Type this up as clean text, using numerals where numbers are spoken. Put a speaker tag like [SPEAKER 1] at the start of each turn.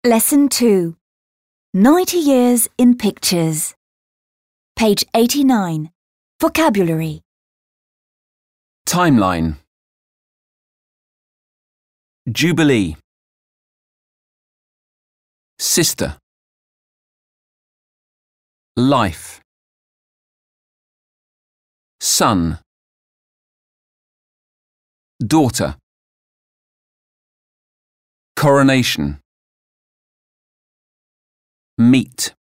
[SPEAKER 1] Lesson 2. 90 Years in Pictures. Page 89. Vocabulary.
[SPEAKER 2] Timeline. Jubilee. Sister. Life. Son. Daughter. Coronation. Meet.